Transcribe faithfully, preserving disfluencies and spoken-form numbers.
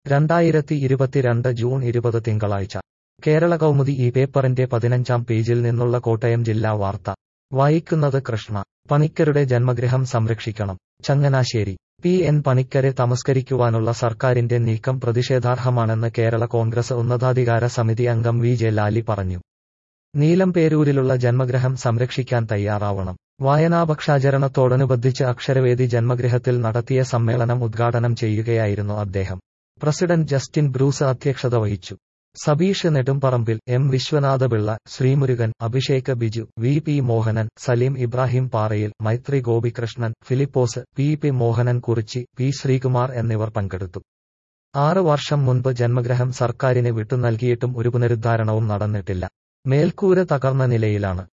രണ്ടായിരത്തി ഇരുപത്തിരണ്ട് ജൂൺ ഇരുപത് തിങ്കളാഴ്ച കേരള കൗമുദി ഈ പേപ്പറിന്റെ പതിനഞ്ചാം പേജിൽ നിന്നുള്ള കോട്ടയം ജില്ലാ വാർത്ത വായിക്കുന്നത് കൃഷ്ണ. പണിക്കരുടെ ജന്മഗൃഹം സംരക്ഷിക്കണം. ചങ്ങനാശ്ശേരി. പി എൻ പണിക്കരെ തമസ്കരിക്കുവാനുള്ള സർക്കാരിന്റെ നീക്കം പ്രതിഷേധാർഹമാണെന്ന് കേരള കോൺഗ്രസ് ഉന്നതാധികാര സമിതി അംഗം വി ജെ ലാലി പറഞ്ഞു. നീലംപേരൂരിലുള്ള ജന്മഗൃഹം സംരക്ഷിക്കാൻ തയ്യാറാവണം. വായനാപക്ഷാചരണത്തോടനുബന്ധിച്ച് അക്ഷരവേദി ജന്മഗൃഹത്തിൽ നടത്തിയ സമ്മേളനം ഉദ്ഘാടനം ചെയ്യുകയായിരുന്നു അദ്ദേഹം. പ്രസിഡന്റ് ജസ്റ്റിൻ ബ്രൂസ് അധ്യക്ഷത വഹിച്ചു. Sabeesh Nedumparambil, M Viswanathapillai, Sreemurukan, Abhishek Biju, V P Mohanan, Saleem Ibrahim Parayil, Maithri Gopikrishnan, Philipose, P P Mohanan Kurichi, P Sreekumar എന്നിവർ പങ്കെടുത്തു. ആറ് വർഷം മുൻപ് ജന്മഗൃഹം സർക്കാരിന് വിട്ടുനൽകിയിട്ടും ഒരു പുനരുദ്ധാരണവും നടന്നിട്ടില്ല. മേൽക്കൂര തകർന്ന നിലയിലാണ്.